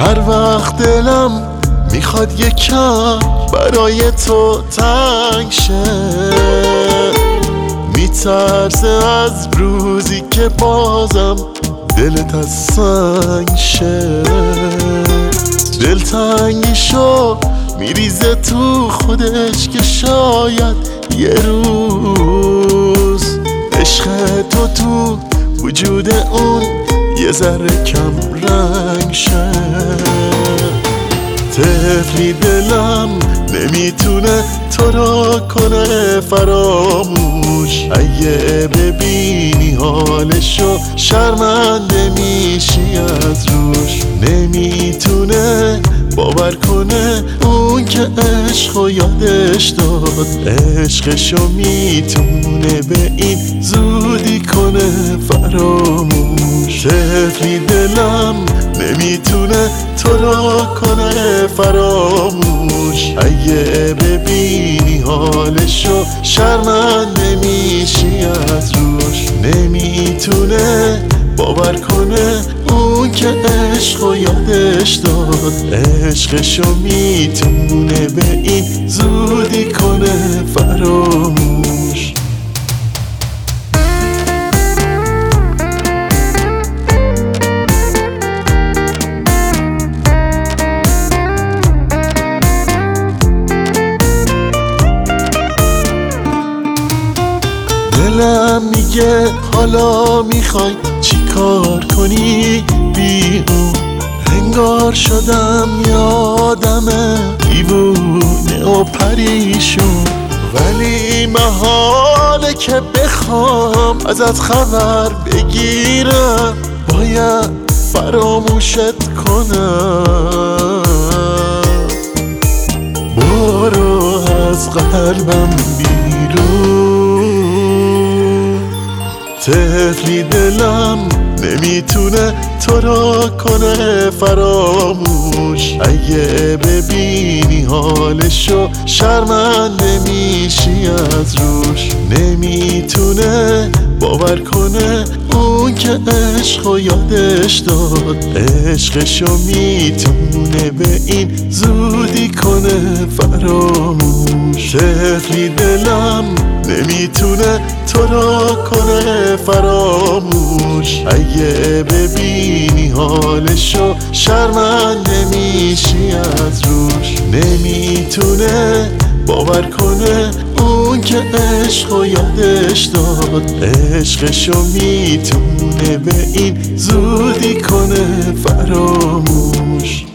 هر وقت دلم میخواد یکم برای تو تنگ شه، میترسه از روزی که بازم دلت از سنگ شه. دلتنگیشو میریزه تو خودش که شاید یه روز عشق تو وجود اون یه ذره کم رنگ شه. طفلی دلم نمیتونه تو رو کنه فراموش، اگه ببینی حالشو شرمنده میشی از روش. نمیتونه باور کنه اون که عشقو یادش داد، عشقشو میتونه به این زودی کنه فراموش. طفلی دلم نمیتونه تو رو کنه فراموش، اگه ببینی حالشو شرمنده میشی از روش. نمیتونه باور کنه اون که عشقو یادش داد، عشقشو میتونه به این زودی کنه فراموش. دلم میگه حالا میخوای چی کار کنی بی اون، انگار شدم یادم دیوونه و پریشون. ولی محاله که بخوام ازت خبر بگیرم، باید فراموشت کنم. برو از قلبم بیرون. طفلی دلم نمیتونه تو رو کنه فراموش، اگه ببینی حالشو شرمنده میشی از روش. نمیتونه باور کنه اون که عشقو یادش داد، عشقشو میتونه به این زودی کنه فراموش. طفلی دلم نمیتونه تو رو کنه فراموش، اگه ببینی حالشو شرمنده میشی از روش. نمیتونه باور کنه اون که عشقو یادش داد، عشقشو میتونه به این زودی کنه فراموش.